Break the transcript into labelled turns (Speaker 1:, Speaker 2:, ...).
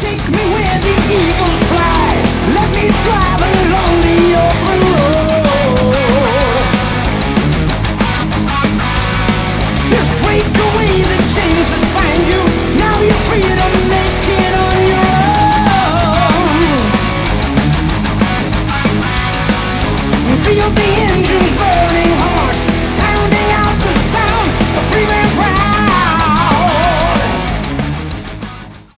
Speaker 1: Take me where the eagles fly. Let me drive along the open road.